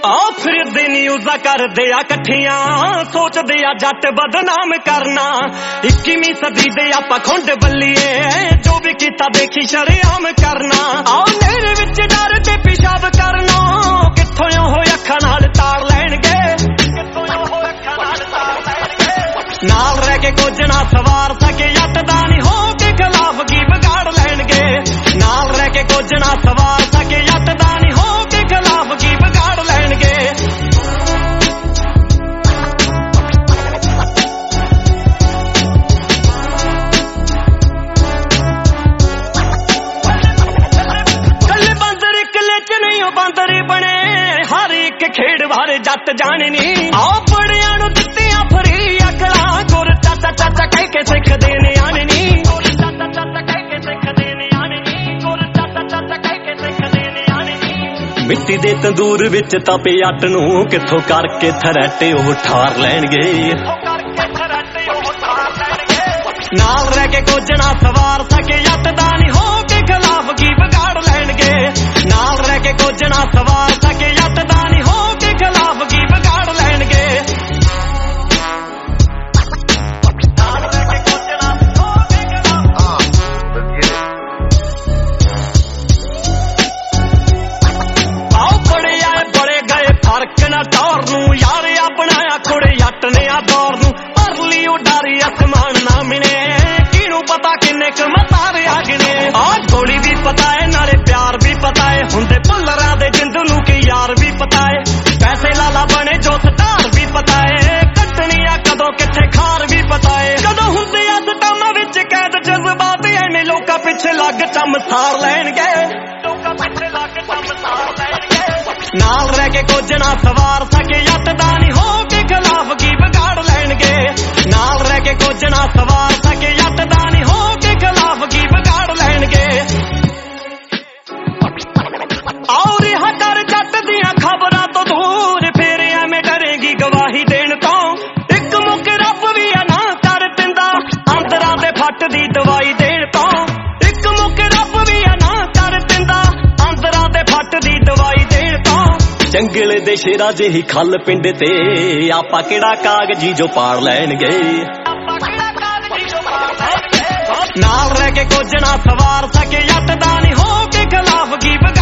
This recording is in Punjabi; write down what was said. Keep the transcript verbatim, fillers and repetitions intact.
ਆ ਫਿਰਦੇ ਨਿਊਜ਼ਾਂ ਕਰਦੇ ਆ ਇਕੱਠੀਆਂ, ਸੋਚਦੇ ਆ ਜੱਟ ਬਦਨਾਮ ਕਰਨਾ। ਇੱਕੀਵੀਂ ਸਦੀ ਦੇ ਆਪਾਂ ਖੁੰਡ ਬੱਲੀਏ, ਜੋ ਵੀ ਕੀਤਾ ਦੇਖੀ ਸ਼ਰੇਆਮ ਕਰਨਾ। ਆਓ ਨਹਿਰ ਵਿੱਚ ਡਰ ਤੇ ਪਿਸ਼ਾਬ ਕਰਨਾ, ਕਿੱਥੋਂ ਉਹ ਅੱਖਾਂ ਨਾਲ ਤਾੜ ਲੈਣਗੇ, ਕਿੱਥੋਂ ਉਹ ਅੱਖਾਂ ਨਾਲ ਤਾੜ ਲੈਣਗੇ। ਨਾਲ ਰਹਿ ਕੇ ਕੁਝ ਨਾ ਸਵਾਰ ਸਕੇ ਜੱਟ ਦਾ ਨੀ, ਹੋ ਕੇ ਖਿਲਾਫ ਕੀ ਵਿਗਾੜ ਲੈਣਗੇ। ਨਾਲ ਰਹਿ ਕੇ ਕੁਝ ਨਾ ਸਵਾਰ ਸਕੇ ਜੱਟ ਦਾ ਨੀ, ਹੋ ਕੇ ਖਿਲਾਫ ਕੀ ਵਿਗਾੜ ਲੈਣਗੇ। ਕੱਲੇ ਬਾਂਦਰ ਇਕੱਲੇ ਚ ਨਹੀਂ ਉਹ ਬਾਂਦਰ ਬਣੇ, ਹਰ ਇੱਕ ਖੇਡ ਬਾਰੇ ਜੱਟ ਜਾਣਨੀ। ਆਹ ਬੜਿਆਂ ਨੂੰ ਦਿੱਤੀਆਂ ਫਰੀ ਅਕਲਾਂ, ਗੁਰ ਚਾਚਾ ਚਾਚਾ ਕਹਿ ਕੇ ਸਿੱਖਦੇ ਨੇ ਆਣਨੀ। ਗੁਰ ਚਾਚਾ ਚਾਚਾ ਕਹਿ ਕੇ ਸਿੱਖਦੇ ਨੇ ਆਣਨੀ, ਗੁਰ ਚਾਚਾ ਚਾਚਾ ਕਹਿ ਕੇ ਸਿੱਖਦੇ ਨੇ ਆਣਨੀ। ਮਿੱਟੀ ਦੇ ਤੰਦੂਰ ਵਿੱਚ ਤਪੇ ਅੱਟ ਨੂੰ, ਕਿੱਥੋਂ ਕਰਕੇ ਥਰੈਟੇ ਉਹ ਠਾਰ ਲੈਣਗੇ। ਨਾਲ ਰਹਿ ਕੇ ਕੁਝ ਨਾ ਸਵਾਰ ਸਕੇ ਜੱਟ ਦਾ ਨੀ, ਹੋ ਕੇ ਖਿਲਾਫ ਕੀ ਵਿਗਾੜ ਲੈਣਗੇ। ਨਾਲ ਰਹਿ ਕੇ ਕੁਝ ਨਾ ਸਵਾਰ ਸਕੇ ਜੱਟ ਦਾ ਨੀ, ਹੋ ਕੇ ਖਿਲਾਫ ਕੀ ਵਿਗਾੜ ਲੈਣਗੇ। ਨਾਲ ਰਹਿ ਕੇ ਕੁਝ ਨਾ ਹੋ ਕੇ ਖਿਲਾਫ। ਆਓ ਬੜੇ ਆਏ ਬੜੇ ਗਏ ਫਰਕ ਨਾ ਟੌਰ ਨੂੰ, ਯਾਰ ਆ ਬਣਾਇਆ ਕੁੜੇ ਜੱਟ ਨੇ ਆ ਦੌਰ ਨੂੰ। ਭਰ ਲਈ ਉਡਾਰੀ ਅਸਮਾਨ ਨਾ ਮਿਲੇ, ਕਿਹਨੂੰ ਪਤਾ ਕਿੰਨੇ ਕੁ ਮਤਾਰੇ ਆਗਣੇ। ਆਹ ਗੋਲੀ ਵੀ ਪਤਾ ਏ ਨਾਲੇ ਪਿਆਰ ਵੀ ਪਤਾ ਏ, ਹੁੰਦੇ ਭੁੱਲਰਾਂ ਦੇ ਜਿੰਦ ਨੂੰ ਕਿ ਯਾਰ ਵੀ ਪਤਾ ਏ। ਪੈਸੇ ਲਾਲਾ ਬਣੇ ਜੋ ਸਟਾਰ ਵੀ ਪਤਾ ਏ, ਕੱਟਣੀ ਆ ਕਦੋਂ ਕਿੱਥੇ ਖਾਰ ਵੀ ਪਤਾ ਏ। ਕਦੋਂ ਹੁੰਦੇ ਆ ਸਟਾਮਾਂ ਵਿੱਚ ਕੈਦ ਜਜ਼ਬਾਤ, ਐਵੇਂ ਲੋਕਾਂ ਪਿੱਛੇ ਲੱਗ ਚੰਮ ਸਾਰ ਲੈਣਗੇ। ਲੋਕਾਂ ਪਿੱਛੇ ਲੱਗ ਚੰਮ ਸਾਰ ਲੈਣਗੇ। ਨਾਲ ਰਹਿ ਕੇ ਕੁਝ ਨਾ ਸਵਾਰ ਸਕੇ ਜੱਟ ਦਾ ਨੀ, ਹੋ ਕੇ ਖਿਲਾਫ ਕੀ ਵਿਗਾੜ ਲੈਣਗੇ। ਨਾਲ ਰਹਿ ਕੇ ਕੁਝ ਨਾ ਸਵਾਰ ਸਕੇ ਜੱਟ ਦਾ ਨੀ, ਹੋ ਕੇ ਖਿਲਾਫ ਕੀ ਵਿਗਾੜ ਲੈਣਗੇ। ਆਓ ਰਿਹਾ ਕਰ ਜੱਟ ਦੀਆਂ ਖਬਰਾਂ ਤੋਂ ਦੂਰ, ਫੇਰ ਐਵੇਂ ਡਰੇਗੀ ਗਵਾਹੀ ਦੇਣ ਤੋਂ। ਇੱਕ ਮੁੱਕ ਰੱਬ ਵੀ ਆ ਨਾ ਕਰ ਦਿੰਦਾ, ਅੰਦਰਾਂ ਦੇ ਫੱਟ ਦੀ ਦਵਾਈ ਦੇਣ ਤੋਂ। ਇੱਕ ਮੁੱਕ ਰੱਬ ਵੀ ਆ ਨਾ ਕਰ ਦਿੰਦਾ, ਅੰਦਰਾਂ ਦੇ ਫੱਟ ਦੀ ਦਵਾਈ ਦੇਣ ਤੋਂ। ਜੰਗਲ ਦੇ ਸ਼ੇਰਾਂ ਜਿਹੀ ਖੱਲ ਪਿੰਡ ਤੇ, ਆਪਾਂ ਕਿਹੜਾ ਕਾਗਜੀ ਜੋ ਪਾੜ ਲੈਣਗੇ। ਨਾਲ ਰਹਿ ਕੇ ਕੁਝ ਨਾ ਸਵਾਰ ਸਕੇ ਜੱਟ ਦਾ ਨੀ, ਹੋ ਕੇ ਖਿਲਾਫ ਕੀ ਵਿਗਾੜ